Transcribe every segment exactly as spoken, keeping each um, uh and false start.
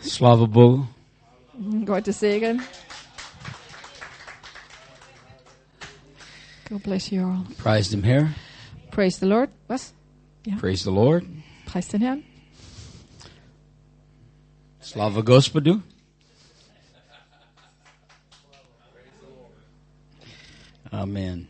Slava Bogu. Gottes Segen. God bless you all. Praise him here. Praise the Lord. Was? Ja. Praise the Lord. Preis den Herrn. Slava Gospodu. Amen.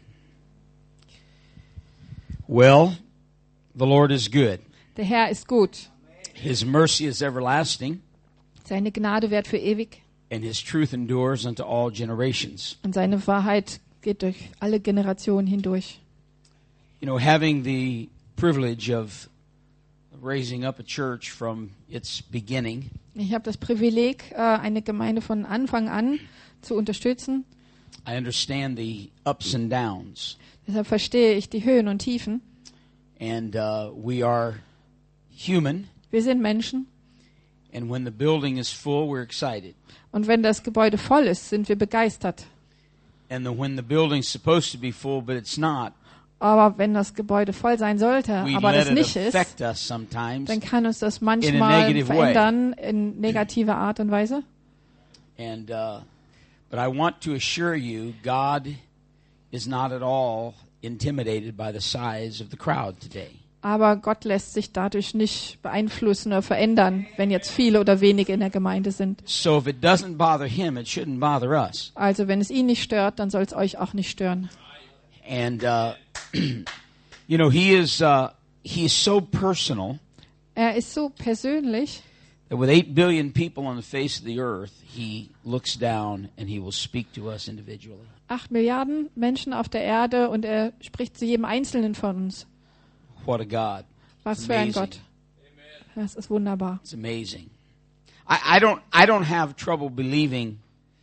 Well, the Lord is good. Der Herr ist gut. His mercy is everlasting, Seine Gnade währt für ewig. and his truth endures unto all generations. Und seine Wahrheit geht durch alle Generationen hindurch. You know, having the privilege of raising up a church from its beginning, Ich habe das Privileg, äh, eine Gemeinde von Anfang an zu unterstützen. I understand the ups and downs. Deshalb verstehe ich die Höhen und Tiefen. And uh, we are human, Wir sind Menschen. and when the building is full, we're excited. Und wenn das Gebäude voll ist, sind wir begeistert. And the, when the building's supposed to be full, but it's not, Aber wenn das Gebäude voll sein sollte, we aber let das it nicht ist, affect us sometimes. dann kann uns das in a manchmal negative way. verändern in negativer Art und Weise. And uh, but I want to assure you, God is not at all intimidated by the size of the crowd today. Aber Gott lässt sich dadurch nicht beeinflussen oder verändern, wenn jetzt viele oder wenige in der Gemeinde sind. So if it doesn't bother him, it shouldn't bother us. Also wenn es ihn nicht stört, dann soll es euch auch nicht stören. And uh, you know, he is uh, he is so personal Er ist so persönlich, that with eight billion people on the face of the earth, he looks down and he will speak to us individually. acht Milliarden Menschen auf der Erde und er spricht zu jedem Einzelnen von uns. What a God! Was It's für ein amazing. Gott. Das ist wunderbar. It's amazing. I, I don't I don't have trouble believing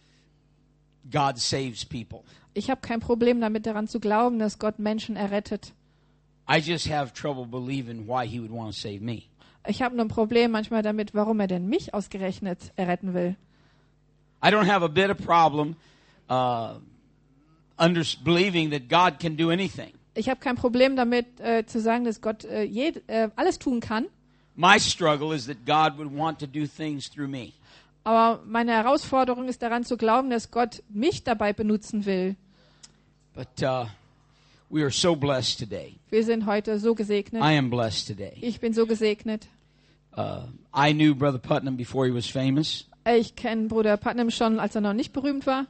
God saves people. Ich habe kein Problem damit, daran zu glauben, dass Gott Menschen errettet. I just have trouble believing why he would want to save me. Ich habe nur ein Problem manchmal damit, warum er denn mich ausgerechnet erretten will. I don't have a bit of problem uh, under, believing that God can do anything. Ich habe kein Problem damit, äh, zu sagen, dass Gott äh, jed, äh, alles tun kann. My struggle is that God would want to do things through me. Aber meine Herausforderung ist daran zu glauben, dass Gott mich dabei benutzen will. But uh, we are so blessed today. Wir sind heute so gesegnet. I am blessed today. Ich bin so gesegnet. Uh, I knew Brother Putnam before he was famous. Ich kenne Bruder Putnam schon, als er noch nicht berühmt war.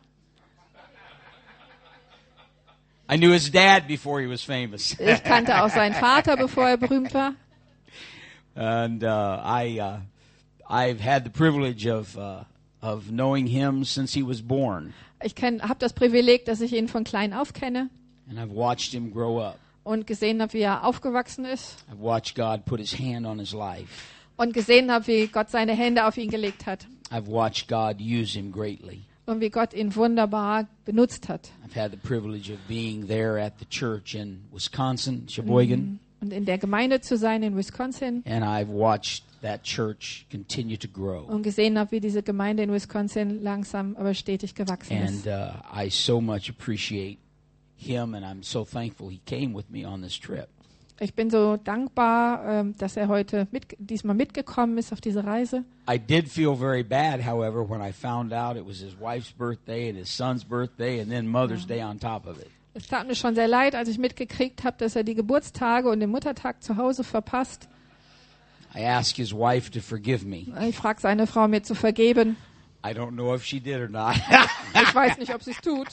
I knew his dad before he was famous. Ich kannte auch seinen Vater, bevor er berühmt war. And uh, I, uh, I've had the privilege of uh, of knowing him since he was born, Ich habe das Privileg, dass ich ihn von klein auf kenne and I've watched him grow up. und gesehen habe, wie er aufgewachsen ist I've watched God put his hand on his life. und gesehen habe, wie Gott seine Hände auf ihn gelegt hat I've watched God use him greatly. und wie Gott ihn wunderbar benutzt hat. I've had the privilege of being there at the church in Wisconsin, Sheboygan, Und in der Gemeinde zu sein in Wisconsin and I've watched that church continue to grow. und gesehen habe, wie diese Gemeinde in Wisconsin langsam aber stetig gewachsen And ist. uh, I so much appreciate him, and I'm so thankful he came with me on this trip. Ich bin so dankbar, ähm, dass er heute mit, diesmal mitgekommen ist auf diese Reise. I did feel very bad, however, when I found out it was his wife's birthday and his son's birthday and then Mother's Day on top of it. Es tat mir schon sehr leid, als ich mitgekriegt habe, dass er die Geburtstage und den Muttertag zu Hause verpasst. I asked his wife to forgive me. Ich frage seine Frau, mir zu vergeben. I don't know if she did or not. Ich weiß nicht, ob sie es tut.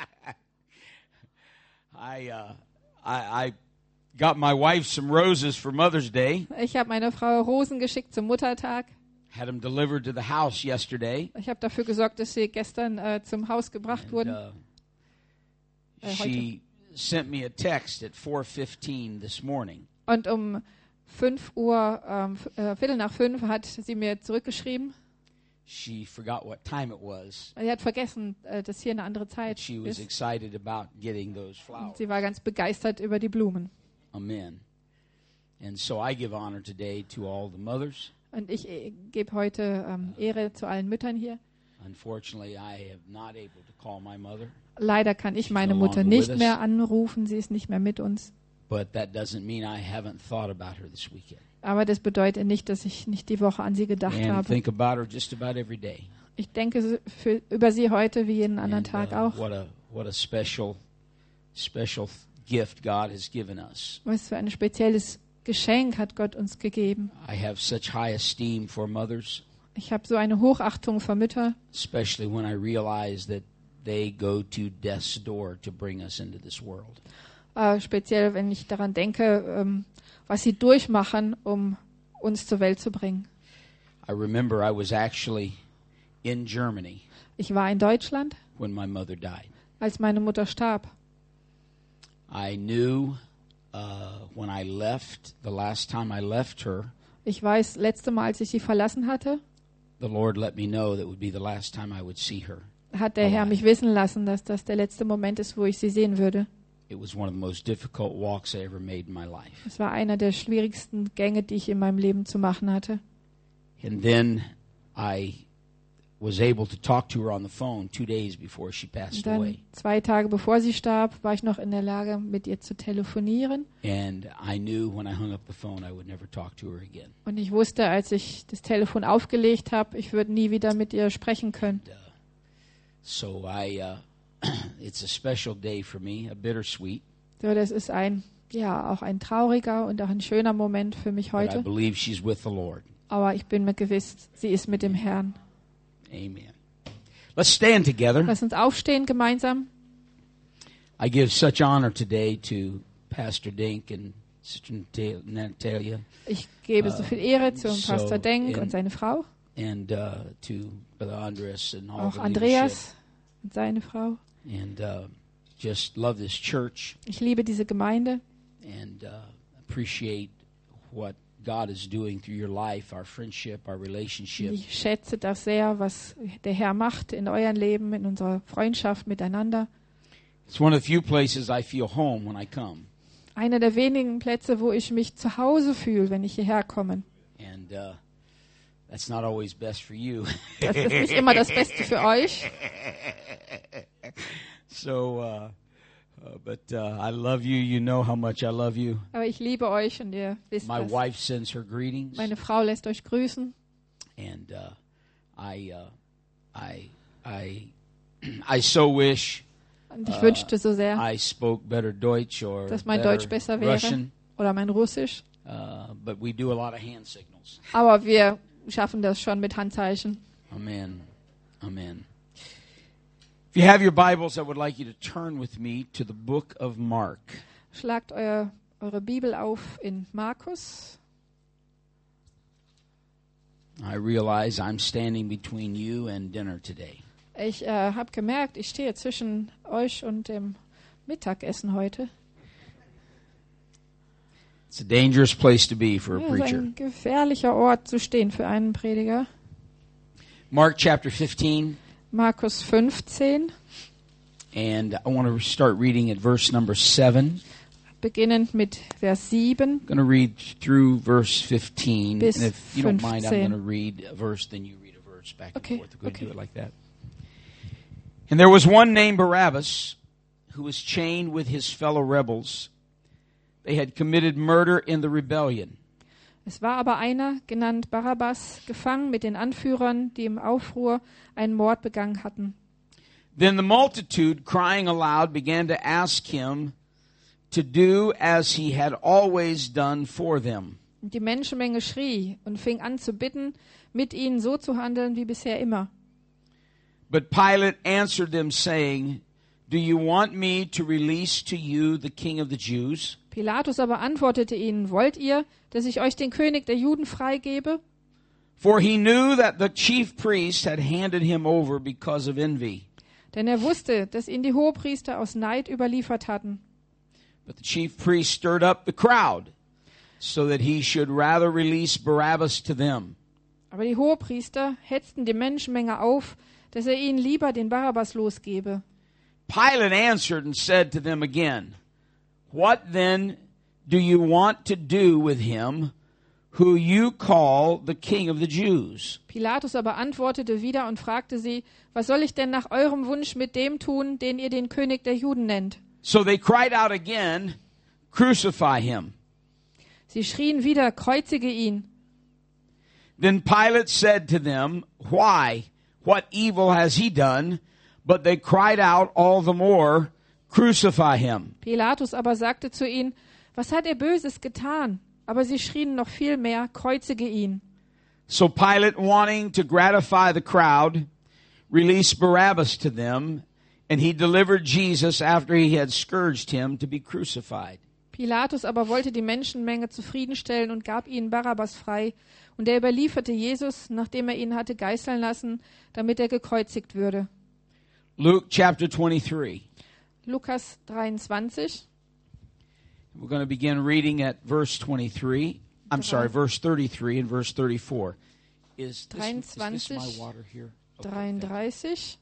I, uh, I I got my wife some roses for Mother's Day. Ich habe meiner Frau Rosen geschickt zum Muttertag. Had them delivered to the house yesterday. Ich habe dafür gesorgt, dass sie gestern äh, zum Haus gebracht And, wurden. uh, Äh, she sent me a text at four fifteen this morning. Und um fünf Uhr, ähm, f- äh, Viertel nach fünf, hat sie mir zurückgeschrieben. She forgot what time it was. Sie hat vergessen, äh, dass hier eine andere Zeit She was ist. excited about getting those Und flowers. sie war ganz begeistert über die Blumen. Amen. And so I give honor today to all the mothers. Und ich äh, gebe heute ähm, Ehre zu allen Müttern hier. Unfortunately, I am not able to call my mother, Leider kann ich She's meine no Mutter longer nicht with us. mehr anrufen. Sie ist nicht mehr mit uns. but that doesn't mean I haven't thought about her this weekend. Aber das bedeutet nicht, dass ich nicht die Woche an sie gedacht and habe. think about her just about every day. Ich denke für, über sie heute wie jeden anderen And, Tag uh, auch. what a what a special special gift God has given us. Was für ein spezielles Geschenk hat Gott uns gegeben. I have such high esteem for mothers, Ich habe so eine Hochachtung für Mütter, especially when I realize that they go to death's door to bring us into this world. äh, speziell wenn ich daran denke, ähm, was sie durchmachen, um uns zur Welt zu bringen. I remember I was actually in Germany Ich war in Deutschland, when my mother died. als meine Mutter starb. I knew uh, when I left, the last time I left her, Ich weiß, letzte Mal, als ich sie verlassen hatte, the Lord let me know that would be the last time I would see her. hat der Herr mich wissen lassen, dass das der letzte Moment ist, wo ich sie sehen würde. It was one of the most difficult walks I ever made in my life. Es war einer der schwierigsten Gänge, die ich in meinem Leben zu machen hatte. And then I was able to talk to her on the phone two days before she Und passed dann away. zwei Tage bevor sie starb, war ich noch in der Lage, mit ihr zu telefonieren. And I knew when I hung up the phone I would never talk to her again. Und ich wusste, als ich das Telefon aufgelegt habe, ich würde nie wieder mit ihr sprechen können. And, uh, so I, uh, it's a special day for me, a bittersweet. So, das ist ein, ja, auch ein trauriger und auch ein schöner Moment für mich But I heute. believe she's with the Lord. Aber ich bin mir gewiss, sie ist mit dem Herrn. Amen. Let's stand together. Lass uns aufstehen gemeinsam. I give such honor today to Pastor Dink and Sister Nata- Natalia Ich gebe so viel Ehre zum so Pastor Denk in- und seine Frau, and uh, to Brother Andres and all auch the Andreas und seine Frau. leadership. And uh, just love this church Ich liebe diese Gemeinde and uh, appreciate what God is doing through your life, our friendship, our und relationship. ich schätze das sehr, was der Herr macht in euren Leben, in unserer Freundschaft miteinander. It's one of the few places I feel home when I come. Einer der wenigen Plätze, wo ich mich zu Hause fühle, wenn ich hierher komme. And uh, that's not always best for you. Das ist nicht immer das Beste für euch. So, uh, uh, but uh, I love you. You know how much I love you. Aber ich liebe euch und ihr wisst My das. wife sends her greetings, Meine Frau lässt euch grüßen. and uh, I, uh, I, I, I so wish Und ich Uh, wünschte so sehr, I spoke better Deutsch or dass mein better Deutsch besser wäre Russian. oder mein Russisch. Uh, but we do a lot of hand signals. Aber wir schaffen das schon mit Handzeichen. Amen. Amen. If you have your Bibles, I would like you to turn with me to the book of Mark. Schlagt euer, eure Bibel auf in Markus. I realize I'm standing between you and dinner today. Ich äh, habe gemerkt, ich stehe zwischen euch und dem Mittagessen heute. It's a dangerous place to be for a Ja, es ist preacher. ein gefährlicher Ort zu stehen für einen Prediger. Mark chapter fifteen, Markus fünfzehn, and I want to start reading at verse number seven. beginnend mit Vers sieben. I'm going to read through verse fifteen, Bis and if you don't mind, I'm fünfzehn. going to read a verse, then you read a verse back and Okay, forth. We're going to okay. do it like that. And there was one named Barabbas who was chained with his fellow rebels. They had committed murder in the rebellion. Es war aber einer, genannt Barabbas, gefangen mit den Anführern, die im Aufruhr einen Mord begangen hatten. Then the multitude, crying aloud, began to ask him to do as he had always done for them. Und die Menschenmenge schrie und fing an zu bitten, mit ihnen so zu handeln wie bisher immer. But Pilate answered them, saying, Do you want me to release to you the king of the Jews? Pilatus aber antwortete ihnen, wollt ihr, dass ich euch den König der Juden freigebe? For he knew that the chief priests had handed him over because of envy. Denn er wusste, dass ihn die Hohepriester aus Neid überliefert hatten. But the chief priests stirred up the crowd, so that he should rather release Barabbas to them. Aber die Hohepriester hetzten die Menschenmenge auf, dass er ihnen lieber den Barabbas losgebe. Pilate answered and said to them again, What then do you want to do with him who you call the king of the Jews? Pilatus aber antwortete wieder und fragte sie, was soll ich denn nach eurem Wunsch mit dem tun, den ihr den König der Juden nennt? So they cried out again, Crucify him. Sie schrien wieder, kreuzige ihn. Then Pilate said to them, Why? What evil has he done? But they cried out all the more, Crucify him. Pilatus aber sagte zu ihnen, was hat er Böses getan? Aber sie schrien noch viel mehr, kreuzige ihn. So Pilate, wanting to gratify the crowd, released Barabbas to them, and he delivered Jesus after he had scourged him to be crucified. Pilatus aber wollte die Menschenmenge zufriedenstellen und gab ihnen Barabbas frei, und er überlieferte Jesus, nachdem er ihn hatte geißeln lassen, damit er gekreuzigt würde. Luke chapter twenty-three. Lukas dreiundzwanzig. We're going to begin reading at verse twenty-three. I'm sorry, verse thirty-three and verse thirty-four. Is this, is this my water here? Okay, dreiunddreißig.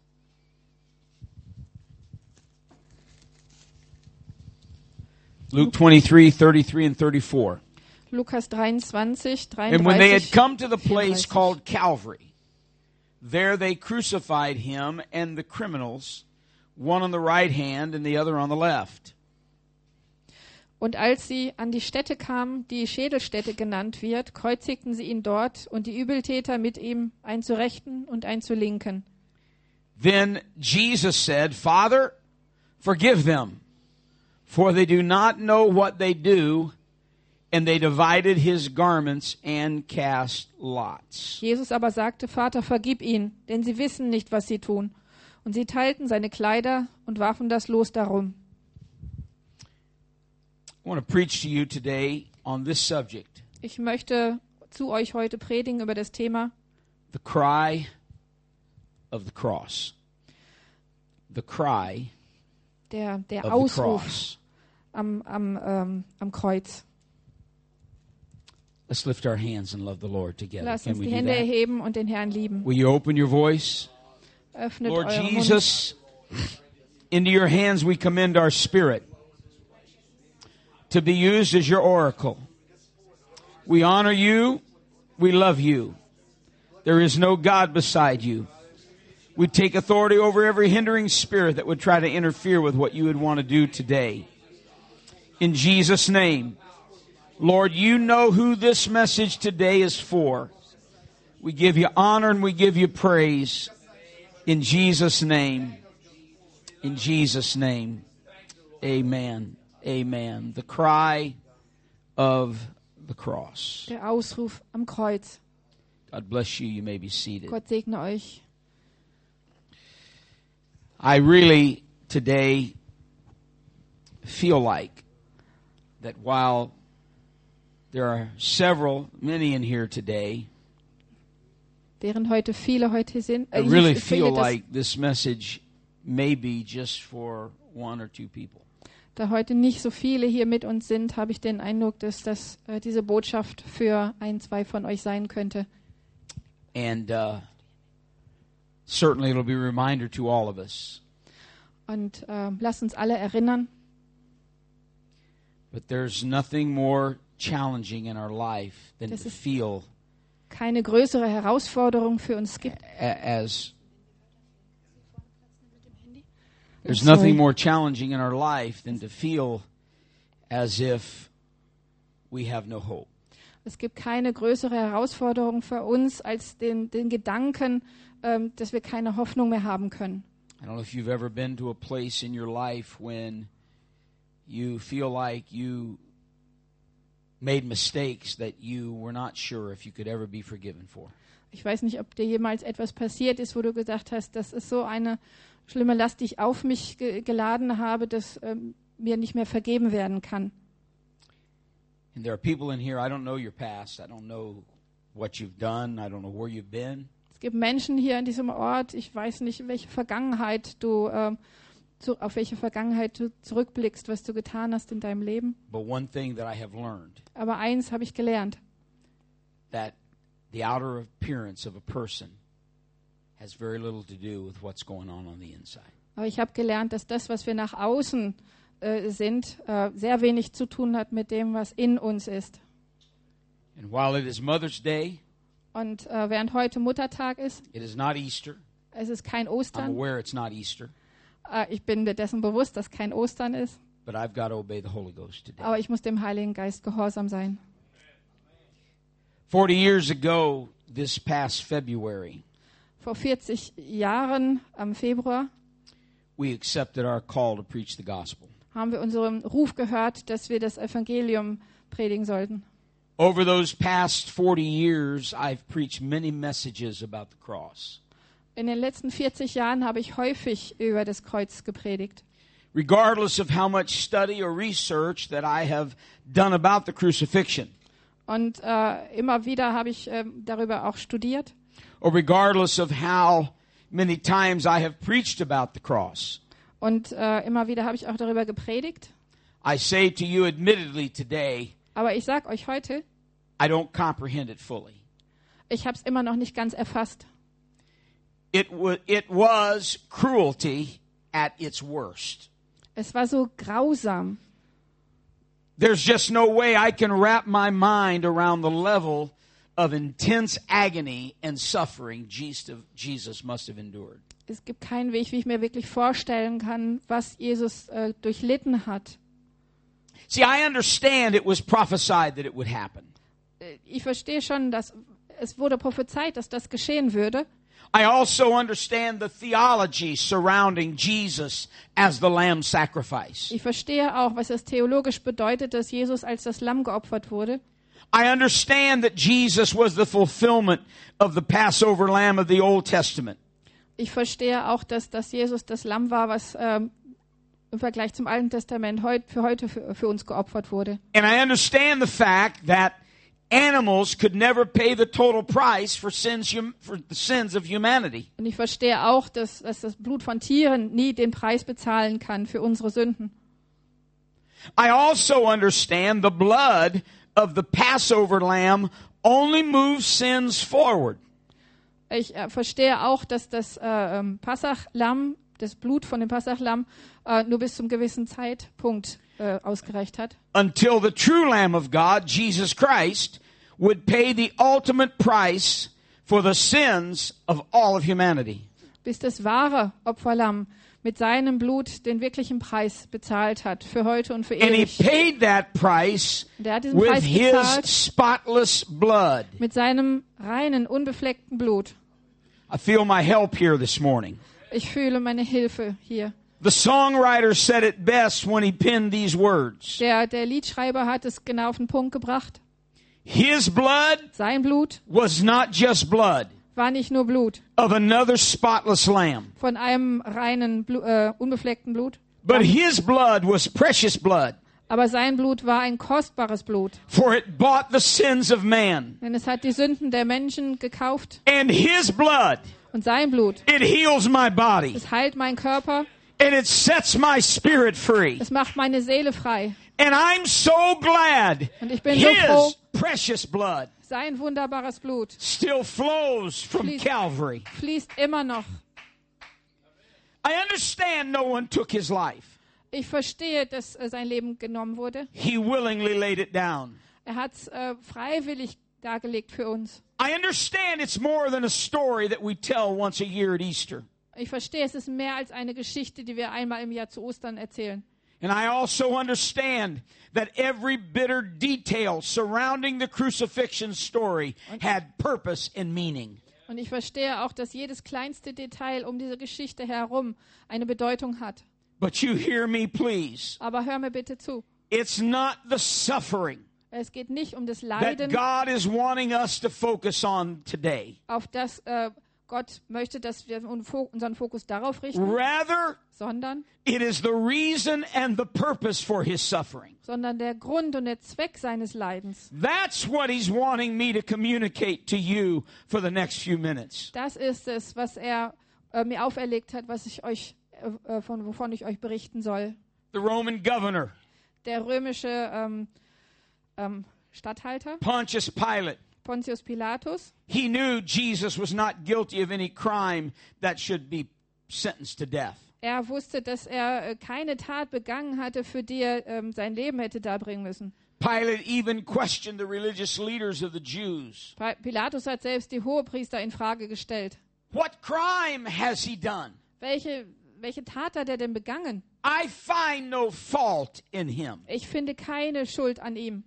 Luke twenty-three, thirty-three and thirty-four. Lukas dreiundzwanzig, And when they had dreiunddreißig, come to the place vierunddreißig. called Calvary, there they crucified him and the criminals, one on the right hand and the other on the left. Und als sie an die Stätte kamen, die Schädelstätte genannt wird, kreuzigten sie ihn dort und die Übeltäter mit ihm, ein zur Rechten und ein zur Linken. Then Jesus said, Father, forgive them, for they do not know what they do. And they divided his garments and cast lots. Jesus aber sagte, Vater, vergib ihnen, denn sie wissen nicht, was sie tun. Und sie teilten seine Kleider und warfen das Los darum. I want to preach to you today on this subject. Ich möchte zu euch heute predigen über das Thema The cry of the cross. The cry der, der of the Ausruf cross. am, am, ähm, am Kreuz. Let's lift our hands and love the Lord together. Lasst Can uns we die do Hände that? erheben und den Herrn lieben. Will you open your voice? Öffnet Lord euren Mund. Jesus, into your hands we commend our spirit to be used as your oracle. We honor you. We love you. There is no God beside you. We take authority over every hindering spirit that would try to interfere with what you would want to do today. In Jesus' name, Lord, you know who this message today is for. We give you honor and we give you praise. In Jesus' name. In Jesus' name. Amen. Amen. The cry of the cross. Der Ausruf am Kreuz. God bless you. You may be seated. Gott segne euch. I really today feel like that while there are several, many in here today, Während heute viele heute sind, I äh, really ich finde, feel dass like this message may be just for one or two people. da heute nicht so viele hier mit uns sind, habe ich den Eindruck, dass das äh, diese Botschaft für ein, zwei von euch sein könnte. And uh, certainly it'll be a reminder to all of us. Und äh, lasst uns alle erinnern, But there's nothing more challenging in our life than Das to ist- feel keine größere Herausforderung für uns gibt. a- as there's Sorry. nothing more challenging in our life than to feel as if we have no hope. Es gibt keine größere Herausforderung für uns als den, den Gedanken, ähm, dass wir keine Hoffnung mehr haben können. I don't know if you've ever been to a place in your life when you feel like you made mistakes that you were not sure if you could ever be forgiven for. Ich weiß nicht, ob dir jemals etwas passiert ist, wo du gedacht hast, das ist so eine schlimme Last, die ich auf mich ge geladen habe, dass ähm, mir nicht mehr vergeben werden kann. And there are people in here, I don't know your past, I don't know what you've done, I don't know where you've been. Es gibt Menschen hier an diesem Ort, ich weiß nicht, welche Vergangenheit du, ähm, zu, auf welche Vergangenheit du zurückblickst, was du getan hast in deinem Leben. But one thing that I have learned, Aber eins habe ich gelernt, that the outer appearance of a person has very little to do with what's going on on the inside. aber ich habe gelernt, dass das, was wir nach außen äh, sind, äh, sehr wenig zu tun hat mit dem, was in uns ist. And while it is Mother's Day, Und äh, während heute Muttertag ist, it is not Easter. es ist kein I'm Ostern. aware it's not Easter, Äh, ich bin mir dessen bewusst, dass kein Ostern ist. but I've got to obey the Holy Ghost today. Aber ich muss dem Heiligen Geist gehorsam sein. Forty years ago, this past February, Vor vierzig Jahren, am Februar, we accepted our call to preach the gospel. haben wir unseren Ruf gehört, dass wir das Evangelium predigen sollten. Over those past forty years, I've preached many messages about the cross. In den letzten vierzig Jahren habe ich häufig über das Kreuz gepredigt. Regardless of how much study or research that I have done about the crucifixion, Und äh, immer wieder habe ich äh, darüber auch studiert. or regardless of how many times I have preached about the cross, Und äh, immer wieder habe ich auch darüber gepredigt. I say to you admittedly today, Aber ich sage euch heute, I don't comprehend it fully. ich habe es immer noch nicht ganz erfasst. It, wa- it was cruelty at its worst. Es war so grausam. There's just no way I can wrap my mind around the level of intense agony and suffering Jesus Jesus must have endured. Es gibt keinen Weg, wie ich mir wirklich vorstellen kann, was Jesus äh, durchlitten hat. See, I understand it was prophesied that it would happen. Äh, Ich verstehe schon, dass es wurde prophezeit, dass das geschehen würde. I also understand the theology surrounding Jesus as the lamb sacrifice. Ich verstehe auch, was es theologisch bedeutet, dass Jesus als das Lamm geopfert wurde. I understand that Jesus was the fulfillment of the Passover lamb of the Old Testament. Ich verstehe auch, dass, dass Jesus das Lamm war, was ähm, im Vergleich zum Alten Testament heut, für heute für, für uns geopfert wurde. And I understand the fact that animals could never pay the total price for sins hum- for the sins of humanity. Und ich verstehe auch, dass, dass das Blut von Tieren nie den Preis bezahlen kann für unsere Sünden. I also understand the blood of the Passover lamb only moves sins forward. Ich äh, verstehe auch, dass das äh, ähm, Passachlamm, das Blut von dem Passachlamm, äh, nur bis zum gewissen Zeitpunkt äh, ausgereicht hat. Until the true Lamb of God, Jesus Christ, would pay the ultimate price for the sins of all of humanity. Bis das wahre Opferlamm mit seinem Blut den wirklichen Preis bezahlt hat, für heute und für And he ewig. paid that price Und er hat diesen with Preis his bezahlt spotless blood. mit seinem reinen, unbefleckten Blut. I feel my help here this morning. Ich fühle meine Hilfe hier. The songwriter said it best when he penned these words. Der, der Liedschreiber hat es genau auf den Punkt gebracht. His blood Sein Blut was not just blood war nicht nur Blut of another spotless lamb, von einem reinen, Blu äh, unbefleckten Blut, but his blood was precious blood, aber sein Blut war ein kostbares Blut. for it bought the sins of man. Denn es hat die Sünden der Menschen gekauft. And his blood, Und sein Blut, it heals my body, es heilt meinen Körper, and it sets my spirit free. es macht meine Seele frei. And I'm so glad Und ich bin so froh, his precious blood sein wunderbares Blut still flows from Please. Calvary. fließt immer noch. I understand no one took his life. Ich verstehe, dass äh, sein Leben genommen wurde. He willingly laid it down. Er hat es äh, freiwillig dargelegt für uns. I understand it's more than a story that we tell once a year at Easter. Ich verstehe, es ist mehr als eine Geschichte, die wir einmal im Jahr zu Ostern erzählen. And I also understand that every bitter detail surrounding the crucifixion story had purpose and meaning. Und ich verstehe auch, dass jedes kleinste Detail um diese Geschichte herum eine Bedeutung hat. But you hear me, please. Aber hör mir bitte zu. It's not the suffering Es geht nicht um das that Leiden, God is wanting us to focus on today. auf das äh, Gott möchte, dass wir unseren Fokus darauf richten, Rather, sondern, it is the reason and the purpose for his suffering. sondern der Grund und der Zweck seines Leidens. That's what he's wanting me to communicate to you for the next few minutes. Das ist es, was er äh, mir auferlegt hat, was ich euch, äh, von, wovon ich euch berichten soll. The Roman governor, Der römische ähm, ähm, Statthalter, Pontius Pilate, Pontius Pilatus, he knew Jesus was not guilty of any crime that should be sentenced to death. er wusste, dass er äh, keine Tat begangen hatte, für die er ähm, sein Leben hätte darbringen müssen. Pilate even questioned the religious leaders of the Jews. Pi- Pilatus hat selbst die Hohepriester in Frage gestellt. What crime has he done? Welche, welche Tat hat er denn begangen? I find no fault in him. Ich finde keine Schuld an ihm.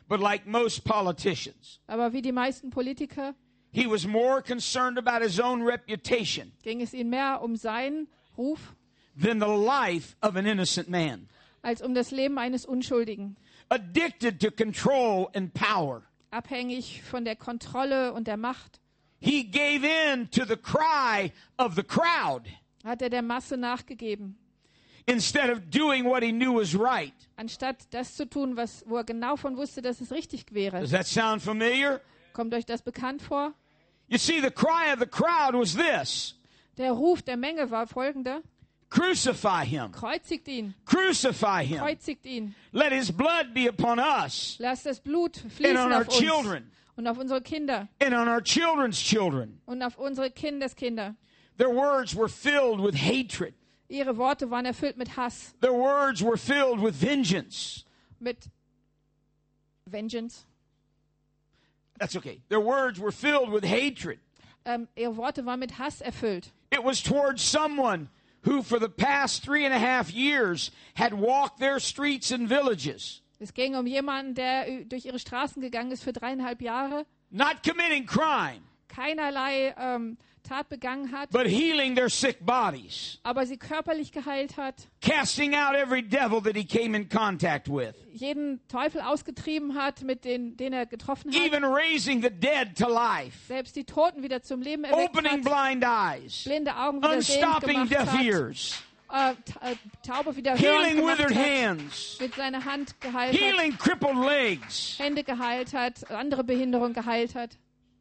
But like most politicians, Aber wie die meisten Politiker he was more concerned about his own reputation ging es ihm mehr um seinen Ruf than the life of an innocent man. als um das Leben eines Unschuldigen. Addicted to control and power, Abhängig von der Kontrolle und der Macht he gave in to the cry of the crowd hat er der Masse nachgegeben, instead of doing what he knew was right. anstatt das zu tun, was, wo er genau von wusste, dass es richtig wäre. Does that sound familiar? Kommt euch das bekannt vor? You see, the cry of the crowd was this: Der Ruf der Menge war folgender: crucify him, Kreuzigt ihn, crucify him. kreuzigt ihn. Let his blood be upon us Lasst das Blut and on fließen our auf uns children und auf unsere Kinder and on our children's children. und auf unsere Kindeskinder. Their words were filled with hatred. Ihre Worte waren erfüllt mit Hass, Their words were filled with vengeance. mit Vengeance. That's okay. Their words were filled with hatred. Ähm, ihre Worte waren mit Hass erfüllt. It was towards someone who for the past three and a half years had walked their streets and villages, Es ging um jemanden, der ü- durch ihre Straßen gegangen ist für dreieinhalb Jahre, not committing crime, keinerlei ähm, Tat begangen hat, but healing their sick bodies, aber sie körperlich geheilt hat, casting out every devil that he came in contact with, jeden Teufel ausgetrieben hat, mit den, den er getroffen hat, even raising the dead to life, selbst die Toten wieder zum Leben erweckt opening hat, blind eyes, blinde Augen wieder sehend unstopping gemacht deaf hat, ears, äh, ta- äh, Taube wieder hören healing gemacht withered hat, hands, mit seiner Hand geheilt hat, healing crippled legs. Hände geheilt hat, andere Behinderung geheilt hat.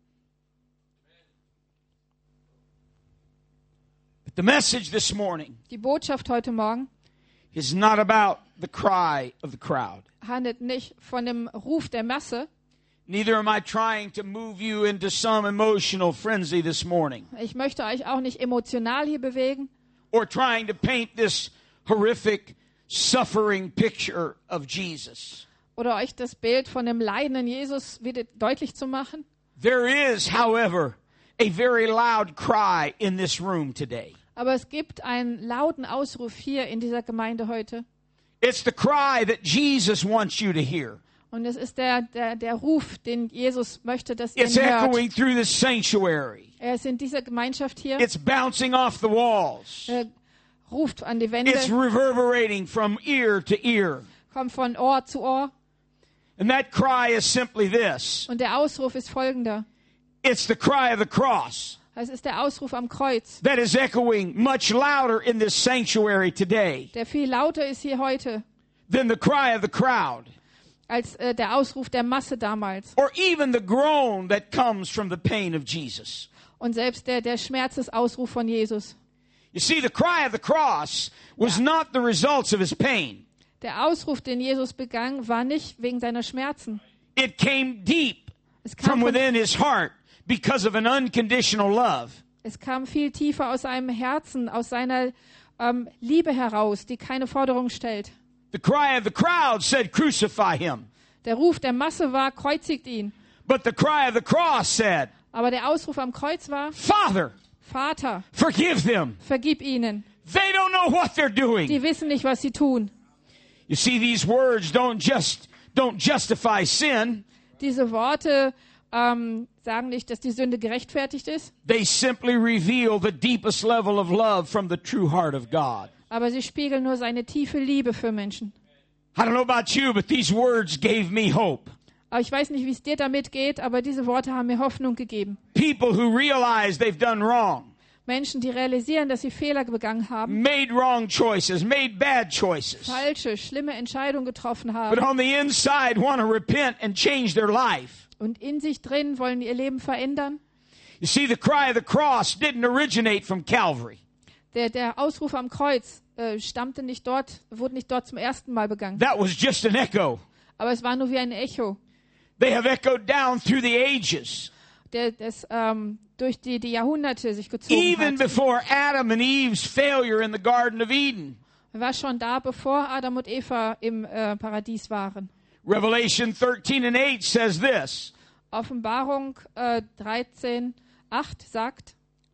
The message this morning Die Botschaft heute Morgen is not about the cry of the crowd. handelt nicht von dem Ruf der Masse. Neither am I trying to move you into some emotional frenzy this morning, Ich möchte euch auch nicht emotional hier bewegen or trying to paint this horrific, suffering picture of Jesus. oder euch das Bild von dem leidenden Jesus wieder deutlich zu machen. There is, however, a very loud cry in this room today. Aber es gibt einen lauten Ausruf hier in dieser Gemeinde heute. It's the cry that Jesus wants you to hear. Und es ist der, der, der Ruf, den Jesus möchte, dass ihr It's ihn hört. echoing through this sanctuary. Er ist in dieser Gemeinschaft hier. It's bouncing off the walls. Er ruft an die Wände, It's reverberating from ear to ear. kommt von Ohr zu Ohr. And that cry is simply this. Und der Ausruf ist folgender. It's the cry of the cross Es ist der Ausruf am Kreuz, that is echoing much louder in this sanctuary today der viel lauter ist hier heute than the cry of the crowd, als äh, der Ausruf der Masse damals. or even the groan that comes from the pain of Jesus. Und selbst der, der Schmerzesausruf von Jesus. You see, the cry of the cross was not the results of his pain. Der Ausruf, den Jesus begann, war nicht wegen seiner Schmerzen. It came deep Es kam, from von, within his heart because of an unconditional love. es kam viel tiefer aus seinem Herzen, aus seiner ähm, Liebe heraus, die keine Forderung stellt. The cry of the crowd said, crucify him. Der Ruf der Masse war, kreuzigt ihn. But the cry of the cross said, Aber der Ausruf am Kreuz war, Father, Vater, forgive them. vergib ihnen. They don't know what they're doing. Die wissen nicht, was sie tun. You see, these words don't just don't justify sin. Diese Worte ähm, sagen nicht, dass die Sünde gerechtfertigt ist, They simply reveal the deepest level of love from the true heart of God. aber sie spiegeln nur seine tiefe Liebe für Menschen. I don't know about you, but these words gave me hope. Aber ich weiß nicht, wie es dir damit geht, aber diese Worte haben mir Hoffnung gegeben. People who realize they've done wrong, Menschen, die realisieren, dass sie Fehler begangen haben, made wrong choices, made bad choices, falsche, schlimme Entscheidungen getroffen but haben on the inside want to repent and change their life. und in sich drin wollen ihr Leben verändern. You see, the cry of the cross didn't originate from Calvary. Der, der Ausruf am Kreuz äh, stammte nicht dort, wurde nicht dort zum ersten Mal begangen, That was just an echo. aber es war nur wie ein Echo, They have echoed down through the ages. der das ähm, durch die, die Jahrhunderte sich gezogen Even hat. before Adam and Eve's failure in the Garden of Eden. Er war schon da, bevor Adam und Eva im äh, Paradies waren. Revelation thirteen and eight says this. Offenbarung äh, dreizehn, acht sagt,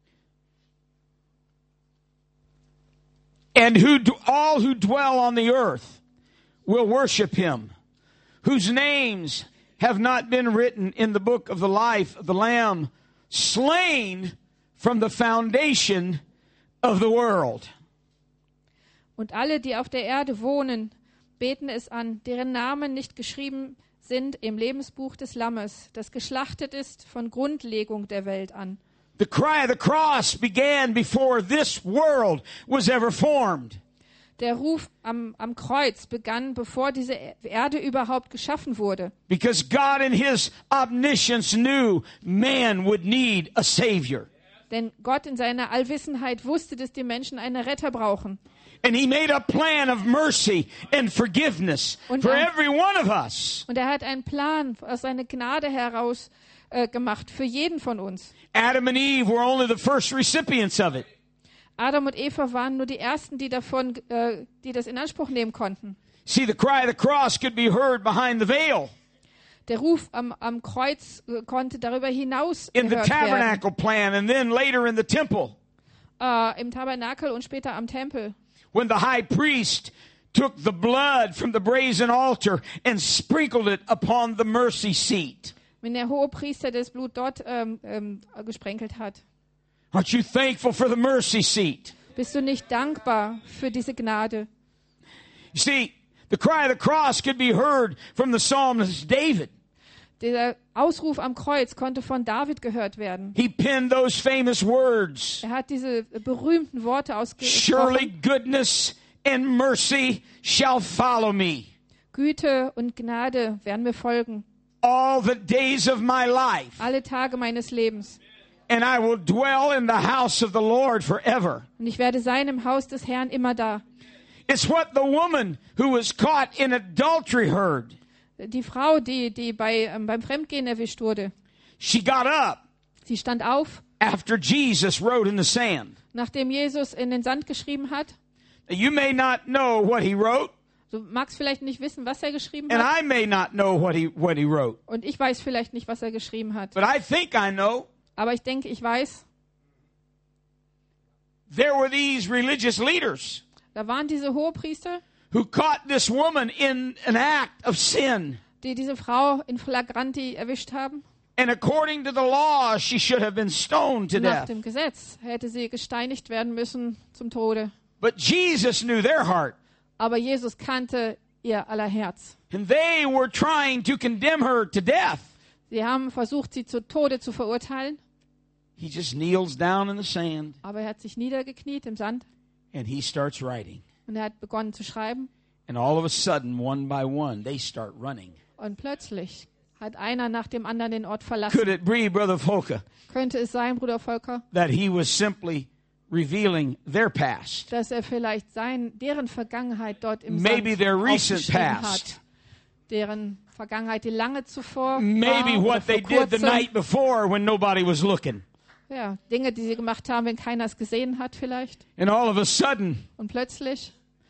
And who do, all who dwell on the earth will worship him, whose names have not been written in the book of the life of the Lamb, slain from the foundation of the world. Und alle, die auf der Erde wohnen, beten es an, deren Namen nicht geschrieben sind im Lebensbuch des Lammes, das geschlachtet ist von Grundlegung der Welt an. The cry of the cross began before this world was ever formed. Der Ruf am, am Kreuz begann, bevor diese Erde überhaupt geschaffen wurde. Because God in His omniscience knew man would need a Savior. Denn Gott in seiner Allwissenheit wusste, dass die Menschen einen Retter brauchen. And He made a plan of mercy and forgiveness Und for er- every one of us. Und er hat einen Plan aus seiner Gnade heraus äh, gemacht für jeden von uns. Adam and Eve were only the first recipients of it. Adam und Eva waren nur die Ersten, die davon, äh, die das in Anspruch nehmen konnten. See, the cry of the cross could be heard behind the veil Der Ruf am, am Kreuz äh, konnte darüber hinaus in the gehört werden. tabernacle plan and then later in the temple Äh, Im Tabernakel und später am Tempel. when the high priest took the blood from the brazen altar and sprinkled it upon the mercy seat. Wenn der Hohepriester das Blut dort ähm, ähm, gesprenkelt hat. Aren't you thankful for the mercy seat? Bist du nicht dankbar für diese Gnade? You see, the cry of the cross could be heard from the psalmist David. Der Ausruf am Kreuz konnte von David gehört werden. He penned those famous words. Er hat diese berühmten Worte Surely ausgesprochen. goodness and mercy shall follow me Güte und Gnade werden mir folgen, all the days of my life, alle Tage meines Lebens. and I will dwell in the house of the Lord forever. Und ich werde sein im Haus des Herrn immer da. It's what the woman who was caught in adultery heard. Die Frau, die, die bei, ähm, beim Fremdgehen erwischt wurde, She got up sie stand auf, after Jesus wrote in the sand. nachdem Jesus in den Sand geschrieben hat. You may not know what he wrote, Du magst vielleicht nicht wissen, was er geschrieben and hat. I may not know what he what he wrote. Und ich weiß vielleicht nicht, was er geschrieben hat. But I think I know. Aber ich denke, ich weiß, There were these religious leaders da waren diese Hohepriester, who caught this woman in an act of sin. die diese Frau in Flagranti erwischt haben. And according to the law, she should have been stoned to Nach death. dem Gesetz hätte sie gesteinigt werden müssen zum Tode. But Jesus knew their heart. Aber Jesus kannte ihr aller Herz. And they were trying to condemn her to death. Sie haben versucht, sie zu Tode zu verurteilen. He just kneels down in the sand Aber er hat sich niedergekniet im Sand and he starts writing. und er hat begonnen zu schreiben. And all of a sudden, one by one, they start running. Und plötzlich hat einer nach dem anderen den Ort verlassen. Could it be, Brother Volker, Könnte es sein, Bruder Volker, that he was simply revealing their past? dass er vielleicht sein, deren Vergangenheit dort im Maybe Sand their recent aufgeschrieben past. hat. Deren Vergangenheit, die lange zuvor Maybe war, oder what they vor did the kurzem. night before when nobody was looking. Ja, Dinge, die sie gemacht haben, wenn keiner es gesehen hat vielleicht. And all of a sudden, Und plötzlich,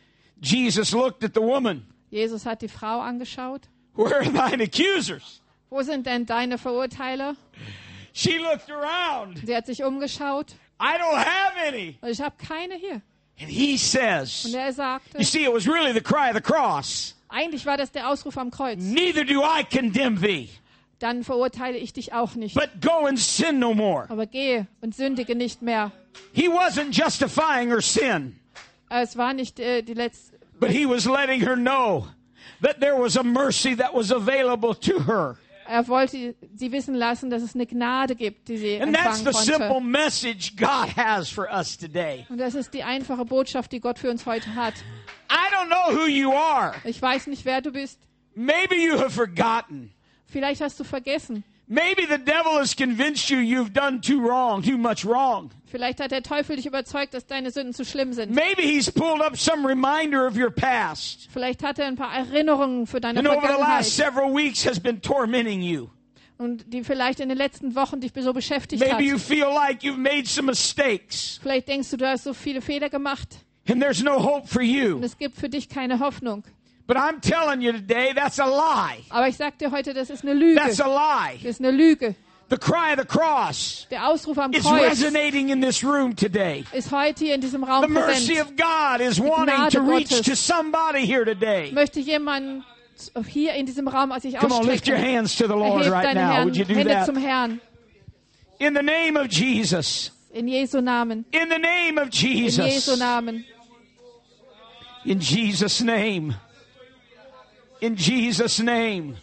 Jesus looked at the woman. Jesus hat die Frau angeschaut. Where are thine accusers? Wo sind denn deine Verurteiler? She looked around. Sie hat sich umgeschaut. I don't have any. Und ich habe keine hier. And he says, Und er sagte, you see, it was really the cry of the cross. eigentlich war das der Ausruf am Kreuz. Neither do I condemn thee, Dann verurteile ich dich auch nicht. but go and sin no more. Aber gehe und sündige nicht mehr. He wasn't justifying her sin, Es war nicht äh, die letzte. but he was letting her know that there was a mercy that was available to her. Er wollte sie wissen lassen, dass es eine Gnade gibt, die sie And that's empfangen the simple konnte. message God has for us today. Und das ist die einfache Botschaft, die Gott für uns heute hat. I don't know who you are. Ich weiß nicht, wer du bist. Maybe you have forgotten. Vielleicht hast du vergessen. Maybe the devil has convinced you you've done too wrong, too much wrong. Vielleicht hat der Teufel dich überzeugt, dass deine Sünden zu schlimm sind. Maybe he's pulled up some reminder of your past. Vielleicht hat er ein paar Erinnerungen für deine And over the last Vergangenheit. several weeks has been tormenting you. Und die vielleicht in den letzten Wochen dich so beschäftigt hat. Maybe you feel like you've made some mistakes Vielleicht denkst du, du hast so viele Fehler gemacht. and there's no hope for Und you. es gibt für dich keine Hoffnung. But I'm telling you today, that's a lie. Aber ich sag dir heute, das ist eine Lüge. That's a lie. Das ist eine Lüge. The cry of the cross Der Ausruf am is Kreuz resonating in this room today. ist heute hier in diesem The Raum mercy präsent. of God is wanting Gnade to reach Gottes to somebody here today. Möchte jemanden hier in diesem Raum, als ich Come on, lift your ausstrecke. hands to the Lord Erhebe right deine now. Herren, Would you do Hände that? zum Herrn. In the name of Jesus. In Jesu Namen. In the name of In Jesu Jesus. Namen. In Jesus' name. In Jesus' name.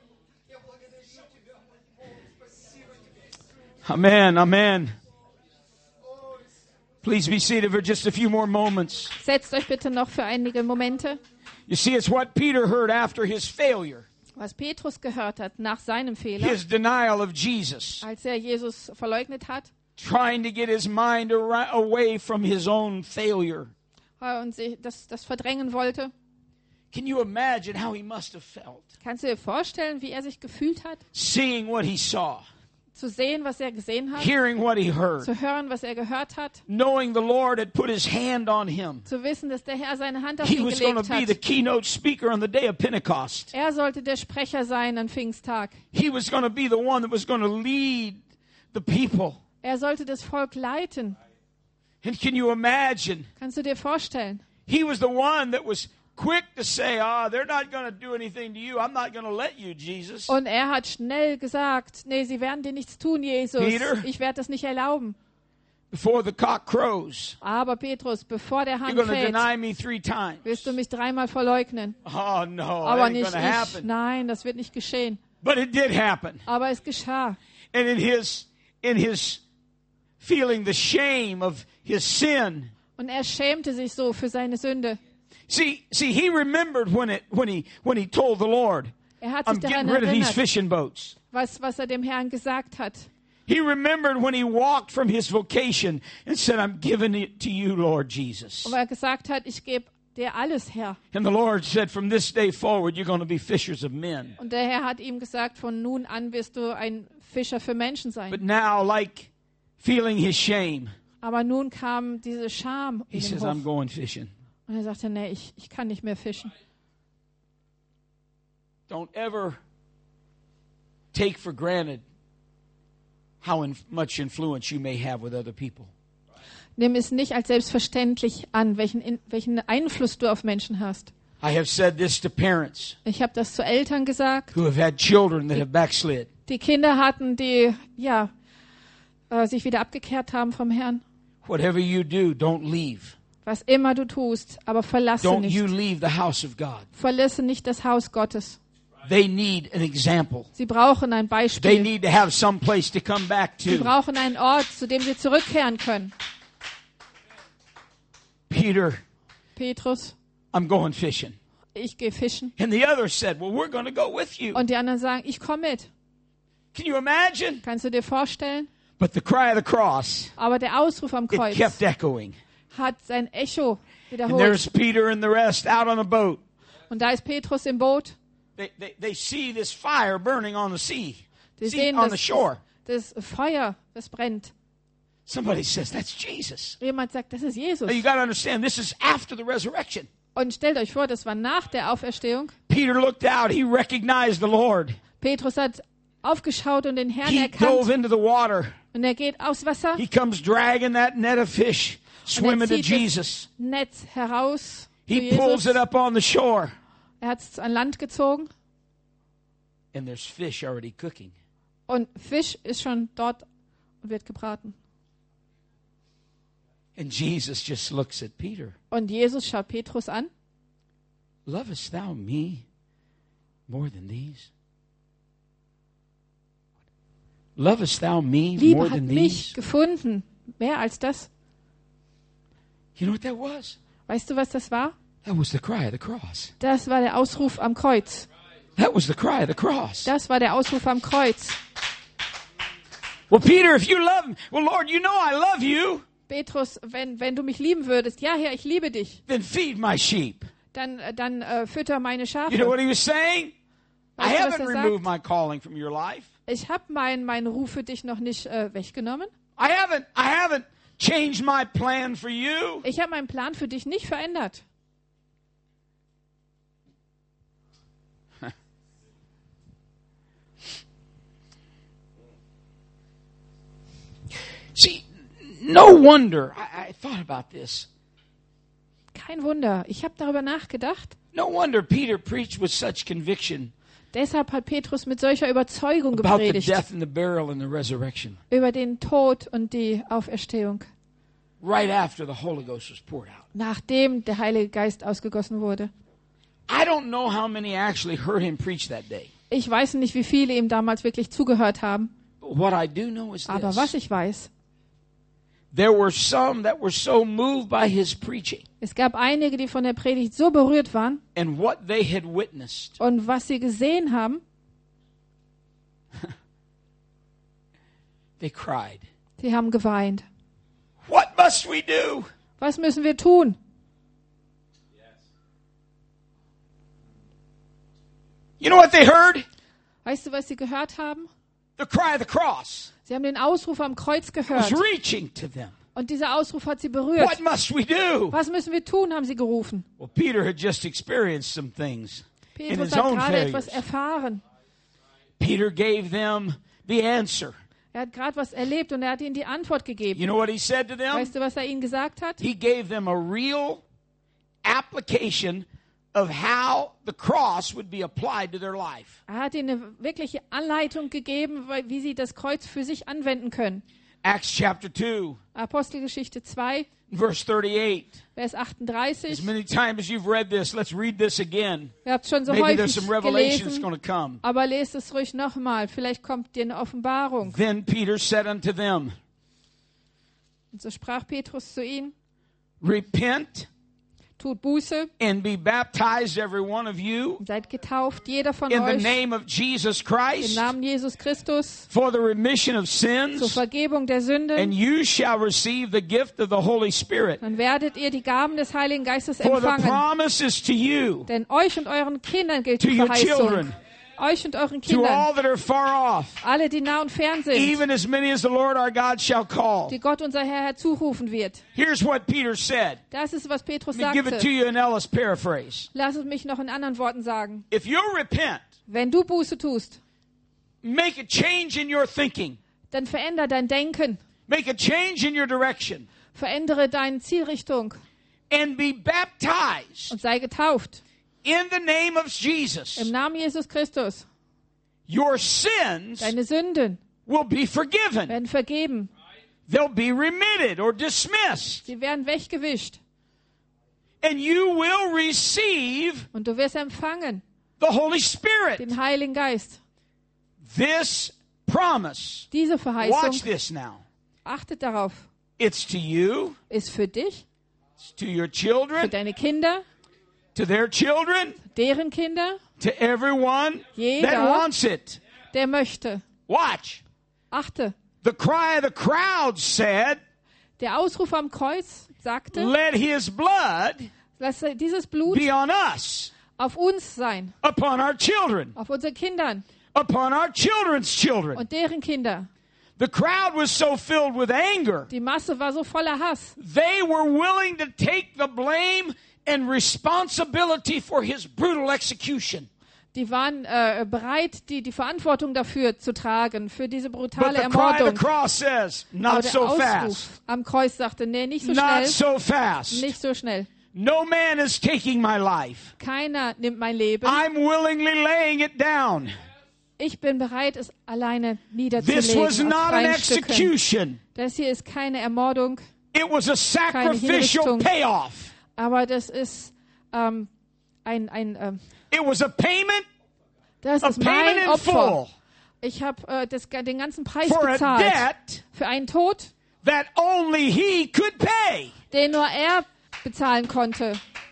Amen. Amen. Please be seated for just a few more moments. Setzt euch bitte noch für einige Momente. You see, it's what Peter heard after his failure, Was Petrus gehört hat nach seinem Fehler, his denial of Jesus, als er Jesus verleugnet hat trying to get his mind ar- away from his own failure. äh, und sie das, das verdrängen wollte. Can you imagine how he must have felt, Kannst du dir vorstellen, wie er sich gefühlt hat? seeing what he saw, Zu sehen, was er gesehen hat, hearing what he heard, zu hören, was er gehört hat, knowing the Lord had put his hand on him? zu wissen, dass der Herr seine Hand auf He ihn was going to gelegt be the hat. keynote speaker on the day of Pentecost. Er sollte der Sprecher sein an Pfingsttag. He was going to be the one that was going to lead the people. Er sollte das Volk leiten. And can you imagine? Kannst du dir vorstellen? He was the one that was quick to say, ah, they're not going to do anything to you. I'm not going to let you, Jesus. Und er hat schnell gesagt, nee, sie werden dir nichts tun, Jesus. Peter? Ich werde das nicht erlauben. Before the cock crows, Aber Petrus, bevor der you're Hahn going to kräht, deny me three times. wirst du mich dreimal verleugnen. Oh, no, Aber that ain't nicht going to ich. happen. Nein, das wird nicht geschehen. But it did happen. Aber es geschah. And in his, in his feeling the shame of his sin, Und er schämte sich so für seine Sünde. See, see, he remembered when it when he when he told the Lord, Er hat I'm sich daran getting rid of these erinnert, fishing boats. was, was er dem Herrn gesagt hat. He remembered when he walked from his vocation and said, I'm giving it to you, Lord Jesus. Und er gesagt hat, ich gebe dir alles, Herr. And the Lord said, from this day forward, you're going to be fishers of men. Und der Herr hat ihm gesagt, von nun an wirst du ein Fischer für Menschen sein. But now, like feeling his shame, Aber nun kam diese Scham he in ihm says, I'm hoch. going fishing. Und er sagte, nee, ich, ich kann nicht mehr fischen. Don't ever take for granted how in, much influence you may have with other people. Nimm es nicht als selbstverständlich an, welchen, in, welchen Einfluss du auf Menschen hast. I have said this to parents Ich habe das zu Eltern gesagt, who have had children that have backslid. die Kinder hatten, die ja äh, sich wieder abgekehrt haben vom Herrn. Whatever you do, don't leave. Was immer du tust, aber verlasse Don't nicht. you leave the house of God. Verlasse nicht das Haus Gottes. They need an example. Sie brauchen ein They Beispiel. need to have some place to come back Sie to. brauchen einen Ort, zu dem sie zurückkehren können. Peter, Petrus, I'm going fishing. ich gehe fischen. And the others said, well, we're going to go with you. Und die anderen sagen, ich komme mit. Can you imagine? Kannst du dir vorstellen? But the cry of the cross, Aber der Ausruf am it Kreuz kept echoing. hat sein Echo And wiederholt. there's Peter and the rest out on a boat. Und da ist Petrus im Boot. They, they, they see this fire burning on the sea, Die sea sehen on the das, shore. das Feuer, das brennt. Somebody says, that's Jesus. Jemand sagt, das ist Jesus. Now you got to understand, this is after the resurrection. Und stellt euch vor, das war nach der Auferstehung. Peter looked out. He recognized the Lord. Petrus hat aufgeschaut und den Herrn He dove erkannt. into the water. Und er geht aufs Wasser, He comes dragging that net of fish, swimming to zieht Jesus. das Netz heraus zu He pulls Jesus. it up on the shore. Er hat es an Land gezogen And there's fish already cooking. und Fisch ist schon dort und wird gebraten. And Jesus just looks at Peter. Und Jesus schaut Petrus an. Lovest thou me more than these? Lovest thou me more Liebe hat than mich these? gefunden. Mehr als das. You know what that was? Weißt du, was das war? That was the cry of the cross. Das war der Ausruf am Kreuz. That was the cry of the cross. Das war der Ausruf am Kreuz. Well, Peter, if you love me, well, Lord, you know I love you. Petrus, wenn, wenn du mich lieben würdest, ja Herr, ich liebe dich, Then feed my sheep. dann, äh, dann äh, fütter meine Schafe. You know what he was saying? I Weißt du, was haven't er removed sagt? my calling from your life. Ich habe meinen mein Ruf für dich noch nicht äh, weggenommen. I haven't, I haven't changed my plan for you. Ich habe meinen Plan für dich nicht verändert. See, no wonder, I, I thought about this. Kein Wunder. Ich habe darüber nachgedacht. No wonder Peter preached with such conviction Deshalb hat Petrus mit solcher Überzeugung about the gepredigt death and the burial and the resurrection über den Tod und die Auferstehung, right after the Holy Ghost was poured out. nachdem der Heilige Geist ausgegossen wurde. I don't know how many actually heard him preach that day. Ich weiß nicht, wie viele ihm damals wirklich zugehört haben, But what I do know is aber this. was ich weiß, There were some that were so moved by his preaching es gab einige, die von der Predigt so berührt waren and what they had witnessed. und was sie gesehen haben, They cried. sie haben geweint. What must we do? Was müssen wir tun? You know what they heard? Weißt du, was sie gehört haben? The cry of the cross Sie haben den Ausruf am Kreuz was gehört reaching to them. und dieser Ausruf hat sie berührt. What must we do? Was müssen wir tun, haben sie gerufen. Well, Peter had just experienced some things in Petrus his hat own gerade etwas failures. erfahren. Peter gave them the answer. Er hat gerade was erlebt und er hat ihnen die Antwort gegeben. You know what he said to them? Weißt du, was er ihnen gesagt hat? He gave them a real application of how the cross would be applied to their life. Er hat ihnen eine wirkliche Anleitung gegeben, wie sie das Kreuz für sich anwenden können. Acts chapter two, Apostelgeschichte zwei, verse thirty-eight. Vers As achtunddreißig. many times as you've read this, let's read this again. Ihr habt schon so Maybe there's häufig some revelations gelesen, going to come. aber lest es ruhig nochmal. Vielleicht kommt dir eine Offenbarung. Then Peter said unto them, Und so sprach Petrus zu ihnen, repent tut Buße and be baptized, every one of you, und seid getauft, jeder von in the euch, name of Jesus im Christ, Namen Jesus Christus, for the remission of zur sins, Vergebung der and Sünden. you shall receive the gift of the Holy Spirit. Dann werdet ihr die Gaben des Heiligen Geistes For the empfangen. promise is to you, Denn euch und euren Kindern gilt to die your Verheißung. children, Euch und euren to Kindern. all that are far off, Alle, die nah und fern sind, even as many as the Lord our God shall call. die Gott unser Herr herzurufen wird. Here's what Peter said. Das ist, was Petrus Let me give it to sagte. you in Ellis paraphrase. Lass es mich noch in anderen Worten sagen. If you repent, Wenn du Buße tust, make a change in your thinking, dann veränder dein Denken. make a change in your direction, Verändere deine Zielrichtung and be baptized und sei getauft. in the name of Jesus. Im Namen Jesus Christus. Your sins Deine Sünden will be forgiven. werden vergeben. They'll be remitted or dismissed. Sie werden weggewischt. And you will receive Und du wirst empfangen the Holy Spirit. den Heiligen Geist. This promise, Diese watch Verheißung, this now. achtet darauf, It's to you, ist für dich, it's to your für children, deine Kinder, to their children, deren Kinder, to everyone that Jeder. wants it. der möchte. Watch. Achte. The cry of the crowd said, Der Ausruf am Kreuz sagte, let his blood lass dieses Blut be on us, auf uns sein, upon our children, auf unsere Kindern upon our children's children. und deren Kinder. The crowd was so filled with anger, Die Masse war so voller Hass. they were willing to take the blame and responsibility for his brutal execution. Die waren äh, bereit, die, die Verantwortung dafür zu tragen, für diese But brutale the cry of the Ermordung. cross says, Aber not der so Ausruf fast, am Kreuz sagte, nee, nicht so not schnell, so fast. nicht so schnell. No man is taking my life. Keiner nimmt mein Leben. I'm willingly laying it down. Ich bin bereit, es alleine This was niederzulegen, aus not an freien Stücken. execution. Das hier ist keine Ermordung, It was a sacrificial Hinrichtung. payoff. aber das ist ähm, ein, ein ähm, It was a payment, das a ist payment mein in Opfer. full Ich habe äh, das- den ganzen Preis for a bezahlt debt für einen Tod, that only he could pay. den nur er bezahlen konnte.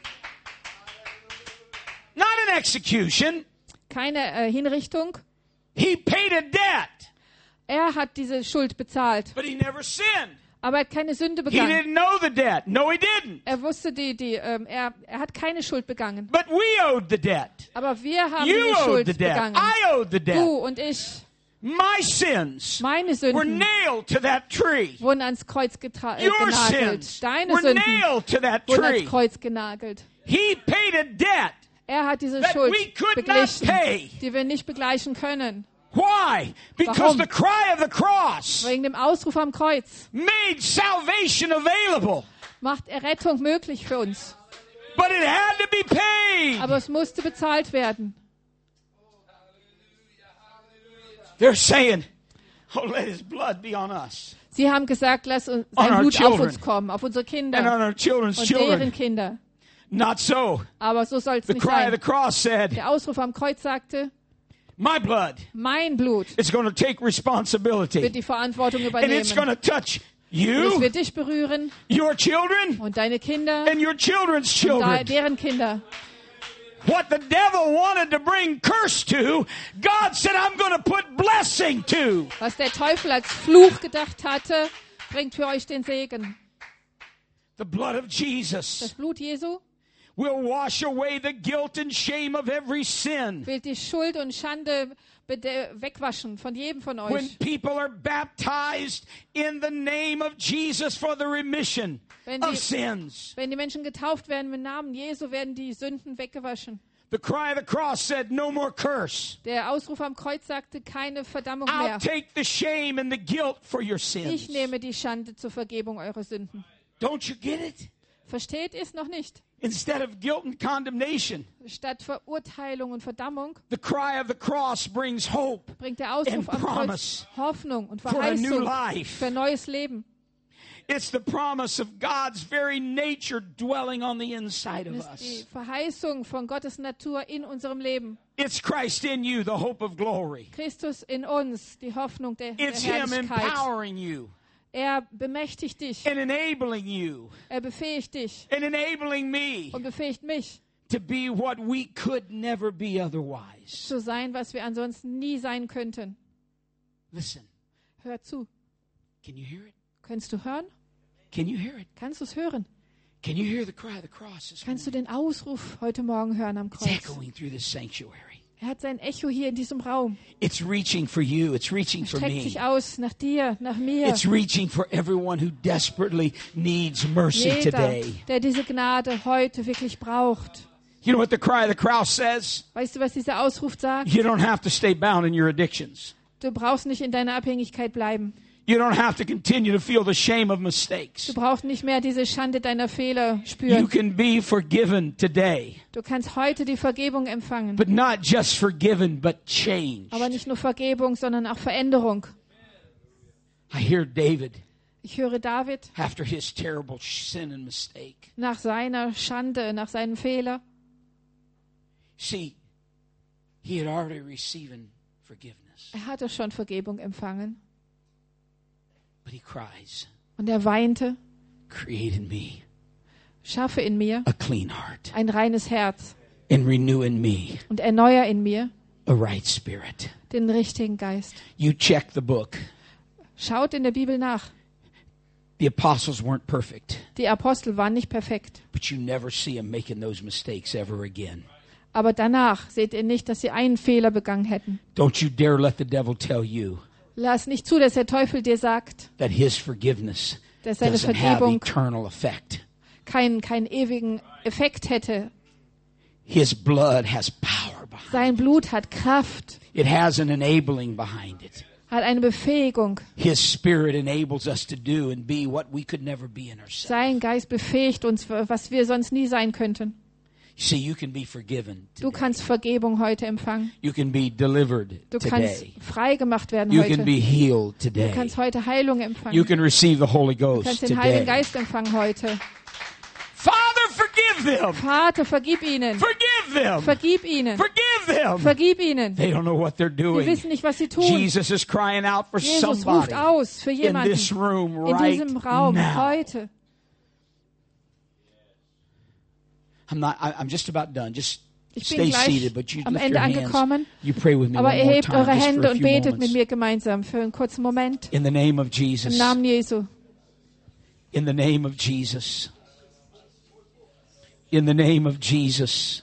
Not an execution. Keine äh, Hinrichtung. He paid a debt, Er hat diese Schuld bezahlt, but he never sinned. aber er hat keine Sünde He begangen. didn't know the debt. No, he didn't. Er wusste die, die, ähm, er, er hat keine Schuld begangen. But we owed the debt. Aber wir haben You die owed Schuld the debt. begangen. I owed the Du debt. und ich, My sins meine were Sünden nailed to that tree. wurden ans Kreuz getra- äh, Your genagelt. sins Deine were Sünden nailed to that wurden ans tree. Kreuz genagelt. He paid a debt Er hat diese that Schuld we could not beglichen, pay. die wir nicht begleichen können. Why? Because Warum? the cry of the cross Wegen dem Ausruf am Kreuz made salvation available. macht Errettung möglich für uns. But it had to be paid. Aber es musste bezahlt werden. They're saying, oh, let his blood be on us. Sie haben gesagt, lass uns, On sein our Blut auf children. uns kommen, auf unsere And Kinder on our children's und deren children. Kinder. Not so. Aber so soll es The nicht cry of the sein. cross said, Der Ausruf am Kreuz sagte, my blood mein Blut is going to take wird responsibility. die Verantwortung And it's going übernehmen. to touch Und es you, wird dich berühren your children, und deine Kinder and your children's und da- children. deren Kinder. What the devil wanted to bring curse to, God said, I'm going to put blessing to. Was der Teufel als Fluch gedacht hatte, bringt für euch den Segen. The blood of Das Jesus Blut Jesu will wash away the guilt and shame of every sin. will die Schuld und Schande bede- wegwaschen von jedem von When euch. people are baptized in the name of Jesus for the remission Wenn of die, sins. wenn die Menschen getauft werden im Namen Jesu, werden die Sünden weggewaschen. The cry of the cross said, no more curse. Der Ausruf am Kreuz sagte, keine Verdammung I'll mehr. take the shame and the guilt for your Ich sins. nehme die Schande zur Vergebung eurer Sünden. Don't you get it? Versteht ihr es noch nicht? Instead of guilt and condemnation, Statt Verurteilung und Verdammung the cry of the cross brings hope bringt der Ausruf and am Kreuz promise Hoffnung und for a new Verheißung life. für neues Leben. It's the promise of God's very nature dwelling on the inside of Das ist die us. Verheißung von Gottes Natur in unserem Leben. It's Christ in you, the hope of glory. Christus in uns, die Hoffnung der, der It's Him Herrlichkeit. empowering you Er bemächtigt dich, and enabling you er befähigt dich and enabling me und befähigt mich, to be what we could never be otherwise. zu sein, was wir ansonsten nie sein könnten. Listen, Hör zu. can you hear it? Kannst du hören? Can you hear it? Kannst du es hören? Can you hear the cry of the cross this Kannst du morning? den Ausruf heute Morgen hören am It's Kreuz? echoing through this sanctuary. Er hat sein Echo hier in diesem Raum. It's reaching for you. It's reaching Er for streckt me. sich aus nach dir, nach mir. It's reaching for everyone who desperately needs mercy Jeder, today. der diese Gnade heute wirklich braucht. You know what the cry of the cross says? Weißt du, was dieser Ausruf sagt? You don't have to stay bound in your addictions. Du brauchst nicht in deiner Abhängigkeit bleiben. You don't have to continue to feel the shame of mistakes. Du brauchst nicht mehr diese Schande deiner Fehler You spüren. can be forgiven today, Du kannst heute die Vergebung empfangen. but not just forgiven, but changed. Aber nicht nur Vergebung, sondern auch Veränderung. I hear David, Ich höre David after his terrible sin and mistake. nach seiner Schande, nach seinem Fehler. See, he had already received forgiveness, Er hatte schon Vergebung empfangen. but he cries, Und er weinte, create in me schaffe in mir a clean heart ein reines Herz and renew in me und erneuer in mir a right spirit. den richtigen Geist. You check the book. Schaut in der Bibel nach. The apostles weren't perfect, Die Apostel waren nicht perfekt. but you never see them making those mistakes ever again. Aber danach seht ihr nicht, dass sie einen Fehler begangen hätten. Don't you dare let the devil tell you Lass nicht zu, dass der Teufel dir sagt, that his forgiveness dass seine doesn't have Vergebung eternal effect. keinen, keinen ewigen Effekt hätte. His blood has power behind Sein Blut hat Kraft, it. It has an enabling behind it. hat eine Befähigung. His spirit enables us to do and be what we could never be in ourselves. Sein Geist befähigt uns, was wir sonst nie sein könnten. See, you can be forgiven Du today. kannst Vergebung heute empfangen. You can be delivered Du kannst today. frei gemacht werden You can heute. be healed Du today. kannst heute Heilung empfangen. You can receive the Holy Du Ghost kannst den Heiligen today. Geist empfangen heute. Father, forgive them. Vater, vergib ihnen. Forgive them. Vergib ihnen. Forgive them. Vergib ihnen. They don't know what they're Sie doing. wissen nicht, was sie tun. Jesus is crying out for Jesus somebody ruft aus für in jemanden this room in right diesem Raum now. heute. I'm not. I, I'm just about done. Just Ich bin stay gleich seated, but you am lift Ende your hands. angekommen. You pray with me Aber one more erhebt time, eure just for Hände a und few betet mit moments. mir gemeinsam für einen kurzen Moment. In the name of Im Jesus. Namen Jesu. In the name of Jesus. In the name of Jesus.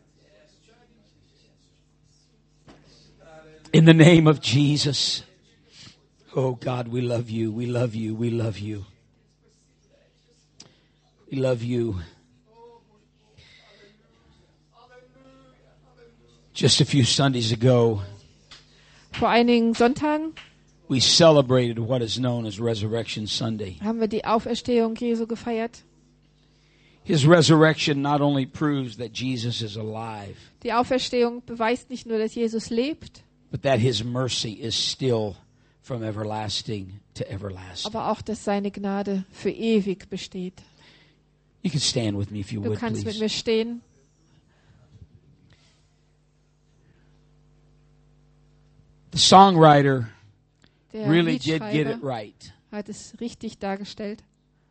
In the name of Jesus. Oh God, we love you. We love you. We love you. We love you. Just a few Sundays ago, Vor einigen Sonntagen we celebrated what is known as Resurrection Sunday. haben wir die Auferstehung Jesu gefeiert. His resurrection not only proves that Jesus is alive, Die Auferstehung beweist nicht nur, dass Jesus lebt, but that his mercy is still from everlasting to everlasting. aber auch, dass seine Gnade für ewig besteht. You can stand with me if you Du would, kannst mit please. mir stehen. The songwriter Der really did get it Liedschreiber right. hat es richtig dargestellt.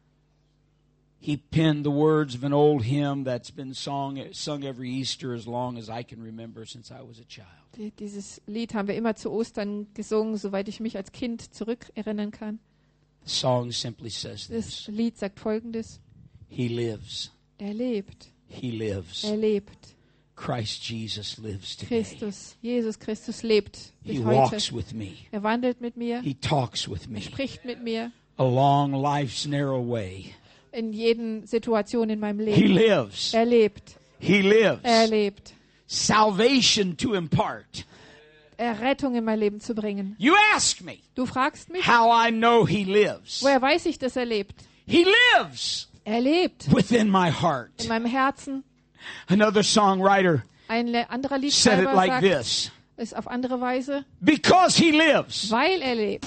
He penned the words of an old hymn that's been sung, sung every Easter as long as I can remember since I was a child. Die- Dieses Lied haben wir immer zu Ostern gesungen, soweit ich mich als Kind zurückerinnern kann. The song simply says Das this: Lied sagt Folgendes. He lives, Er lebt. he lives. Er lebt. Christ Jesus lives today. Christus, Jesus Christus lebt He bis walks heute. with me. Er wandelt mit mir, He talks with me spricht mit mir along life's narrow way. in jeden Situation in meinem He Leben. lives. Er lebt. He lives. Er lebt. Salvation to impart. Errettung in mein Leben zu bringen. You ask me Du fragst mich, how I know he lives. woher weiß ich, dass er lebt? He lives Er lebt within my heart. in meinem Herzen. Another songwriter Ein le- anderer said it Liedschreiber like sagt this: es auf andere Weise, because he lives, weil er lebt,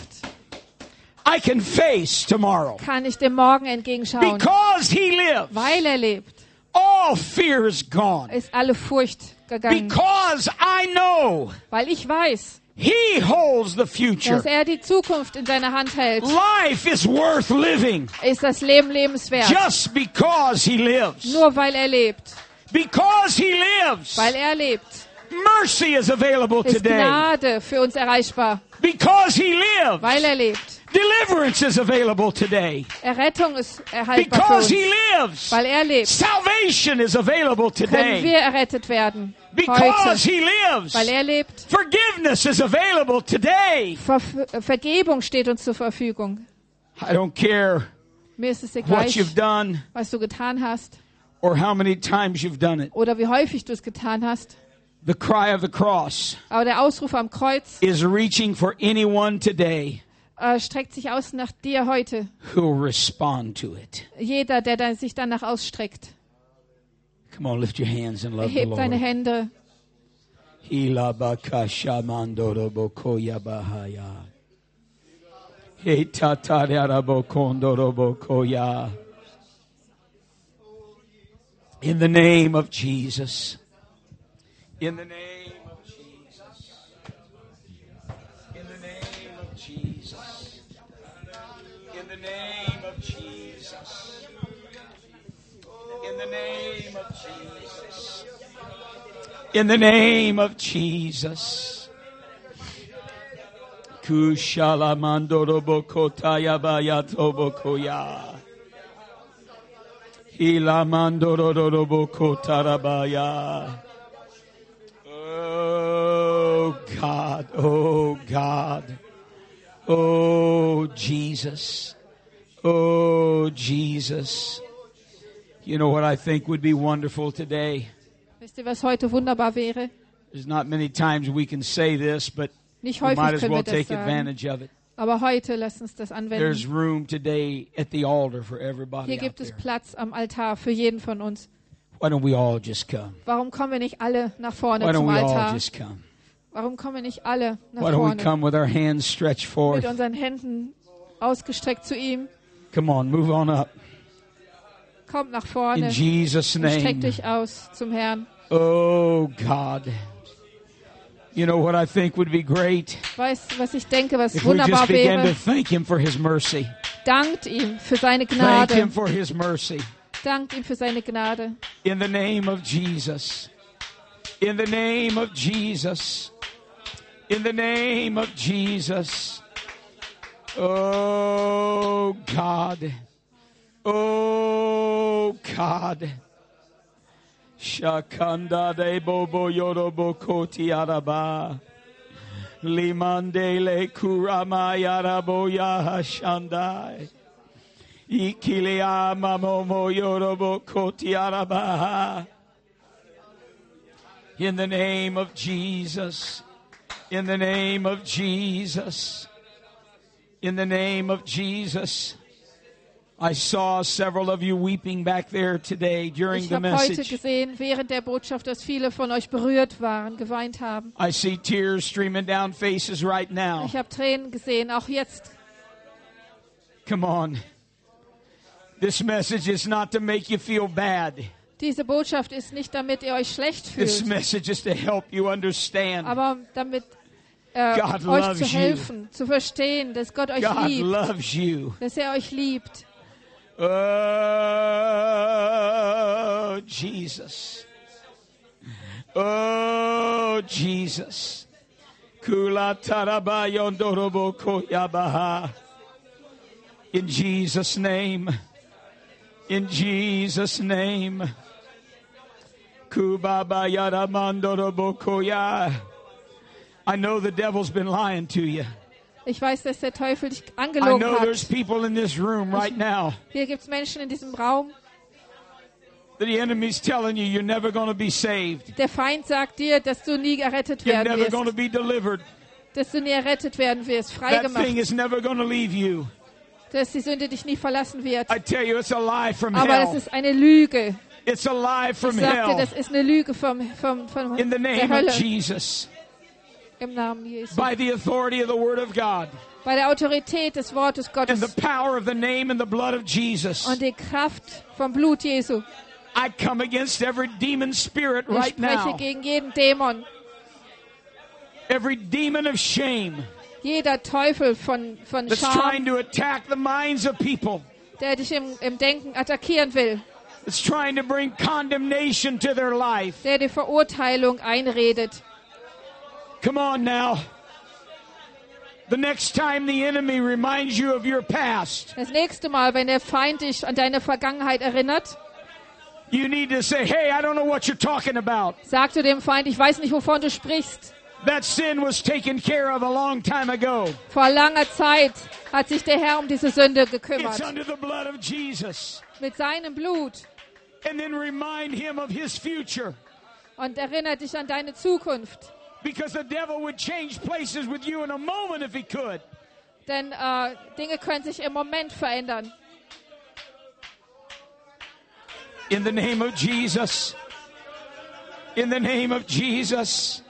I can face tomorrow. kann ich dem Morgen entgegenschauen. Because he lives, Weil er lebt, all fear is gone. ist alle Furcht gegangen. Because I know Weil ich weiß, he holds the future. dass er die Zukunft in seiner Hand hält, Life is worth living ist das Leben lebenswert. just because he lives. Nur weil er lebt. Because he lives, Weil er lebt, mercy is available ist today. Gnade für uns erreichbar. Because he lives, Weil er lebt. deliverance is available today. Errettung ist erhaltbar für Because uns. he lives, Weil er lebt, salvation is available können today. wir errettet werden. Because Heute. he lives, Weil er lebt, forgiveness is available today. Ver- Vergebung steht uns zur Verfügung. I don't care Mir ist es what egal, you've done was du getan hast or how many times you've done it. oder wie häufig du es getan hast. The cry of the cross Aber der Ausruf am Kreuz is reaching for anyone today äh, streckt sich aus nach dir heute. who will respond to it. Jeder, der dann, sich danach ausstreckt, Come on, lift your hands and love the hebt seine Lord. Hände. Hilabakashamandorobokoyabahaya. Hetatariarabokondorobokoya. In the name of Jesus. In the name of Jesus. In the name of Jesus. In the name of Jesus. In the name of Jesus. In the name of Jesus. Kushalamandorobokotayabayatobokoya. Hilamandororobokotarabaya. Oh God, oh God. Oh Jesus. Oh Jesus. You know what I think would be wonderful today? Wisst ihr, was heute wunderbar wäre? There's not many times we can say this, but Nicht we might häufig as können well wir das take sagen. advantage of it. Aber heute lasst uns das There's anwenden. room today at the altar for everybody Hier out gibt es there. Platz am Altar für jeden von uns. Why don't we all just come? Warum kommen wir nicht alle nach vorne Why don't zum we all Altar? just come? Warum kommen wir nicht alle nach Why don't we vorne come with our hands stretched forth? mit unseren Händen ausgestreckt zu ihm? Come on, move on up. Kommt nach In vorne Jesus' und streckt name. dich aus zum Herrn. Oh God. You know what I think would be great? Weißt du, was ich denke, was If we wunderbar just began to wäre? thank Him for His mercy. Dankt ihm für seine Thank Gnade. Him for His mercy. Dankt ihm für seine Gnade. In the name of Jesus. In the name of Jesus. In the name of Jesus. Oh God. Oh God. Shakanda de bobo yorobo koti araba. Limande le kurama yarabo yahashandai. Ikilea mamomo yorobo koti araba. In the name of Jesus. In the name of Jesus. In the name of Jesus. I saw several of you weeping back there today during Ich the habe heute message. gesehen, während der Botschaft, dass viele von euch berührt waren, geweint haben. I see tears streaming down faces right now. Ich habe Tränen gesehen, auch jetzt. Come on. This message is not to make you feel bad. Diese Botschaft ist nicht, damit ihr euch schlecht This fühlt, message is to help you understand. aber damit äh, God euch loves zu you. helfen, zu verstehen, dass Gott euch God liebt, loves you. dass er euch liebt. Oh, Jesus. Oh, Jesus. Kula taraba yondorobo koyabaha. In Jesus' name. In Jesus' name. Kubaba yaramandorobo koya. I know the devil's been lying to you. Ich weiß, dass der Teufel dich I angelogen know there's hat. people in this room right now Hier gibt es Menschen in diesem Raum. that the enemy's telling you you're never going to be saved. Der Feind sagt dir, dass du nie errettet You're werden never going to wirst. be delivered. Dass du nie errettet werden wirst, That thing freigemacht. is never going to leave you. Dass die Sünde dich nie verlassen wird. I tell you, it's a lie from Aber es hell. ist eine Lüge. It's a lie Ich from sagte, hell. das ist eine Lüge vom, vom, vom In the der name Hölle. of Jesus. Im Namen Jesu. By the authority of the Word of God. Bei der Autorität des Wortes And Gottes the power of the name and the blood of Jesus. und die Kraft vom Blut Jesu. I come against every demon spirit Ich right spreche now. gegen jeden Dämon, Every demon of shame jeder Teufel von, von that's trying Scham, to attack the minds of people. der dich im, im Denken attackieren will, It's trying to bring condemnation to their life. der die Verurteilung einredet. Come on now. The next time the enemy reminds you of your past, Das nächste Mal, wenn der Feind dich an deine Vergangenheit erinnert, you need to say, hey, I don't know what you're talking about. sag zu dem Feind, ich weiß nicht, wovon du sprichst. That sin was taken care of a long time ago. Vor langer Zeit hat sich der Herr um diese Sünde It's gekümmert. under the blood of Jesus. Mit seinem Blut. And then remind him of his future. Und erinnert dich an deine Zukunft. Because the devil would change places with you in a moment if he could. Denn äh, Dinge können sich im Moment verändern. In the name of Jesus. In the name of Jesus.